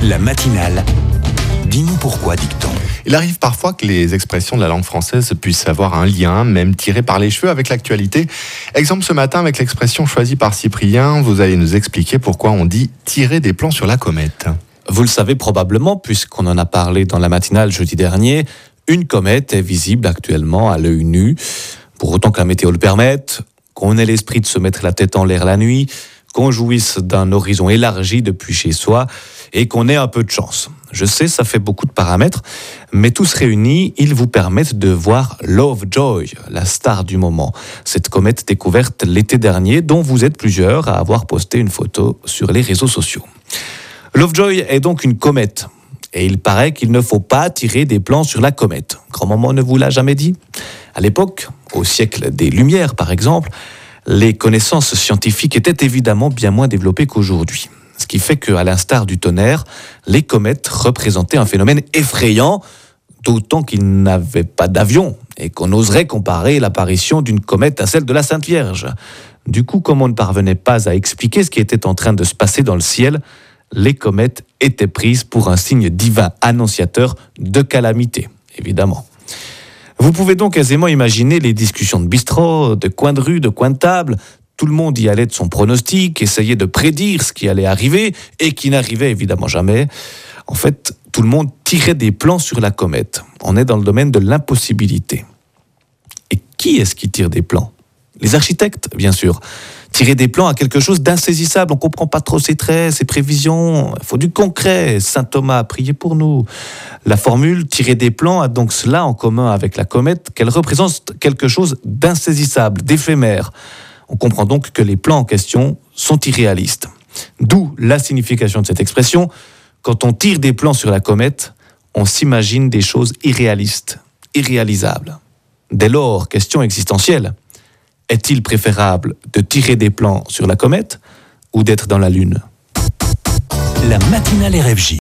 La matinale. Dis-nous pourquoi, dicton. Il arrive parfois que les expressions de la langue française puissent avoir un lien, même tiré par les cheveux, avec l'actualité. Exemple ce matin avec l'expression choisie par Cyprien, vous allez nous expliquer pourquoi on dit « tirer des plans sur la comète ». Vous le savez probablement, puisqu'on en a parlé dans la matinale jeudi dernier, une comète est visible actuellement à l'œil nu. Pour autant que la météo le permette, qu'on ait l'esprit de se mettre la tête en l'air la nuit, qu'on jouisse d'un horizon élargi depuis chez soi et qu'on ait un peu de chance. Je sais, ça fait beaucoup de paramètres, mais tous réunis, ils vous permettent de voir Lovejoy, la star du moment. Cette comète découverte l'été dernier, dont vous êtes plusieurs à avoir posté une photo sur les réseaux sociaux. Lovejoy est donc une comète. Et il paraît qu'il ne faut pas tirer des plans sur la comète. Grand-maman ne vous l'a jamais dit ? À l'époque, au siècle des Lumières par exemple, les connaissances scientifiques étaient évidemment bien moins développées qu'aujourd'hui. Ce qui fait qu'à l'instar du tonnerre, les comètes représentaient un phénomène effrayant, d'autant qu'ils n'avaient pas d'avion et qu'on oserait comparer l'apparition d'une comète à celle de la Sainte Vierge. Du coup, comme on ne parvenait pas à expliquer ce qui était en train de se passer dans le ciel, les comètes étaient prises pour un signe divin annonciateur de calamité, évidemment. Vous pouvez donc aisément imaginer les discussions de bistrot, de coin de rue, de coin de table. Tout le monde y allait de son pronostic, essayait de prédire ce qui allait arriver et qui n'arrivait évidemment jamais. En fait, tout le monde tirait des plans sur la comète. On est dans le domaine de l'impossibilité. Et qui est-ce qui tire des plans ? Les architectes, bien sûr. Tirer des plans à quelque chose d'insaisissable, on ne comprend pas trop ses traits, ses prévisions, il faut du concret. Saint Thomas, priez pour nous. La formule « tirer des plans » a donc cela en commun avec la comète, qu'elle représente quelque chose d'insaisissable, d'éphémère. On comprend donc que les plans en question sont irréalistes. D'où la signification de cette expression. Quand on tire des plans sur la comète, on s'imagine des choses irréalistes, irréalisables. Dès lors, question existentielle. Est-il préférable de tirer des plans sur la comète ou d'être dans la Lune ? La matinale RFJ.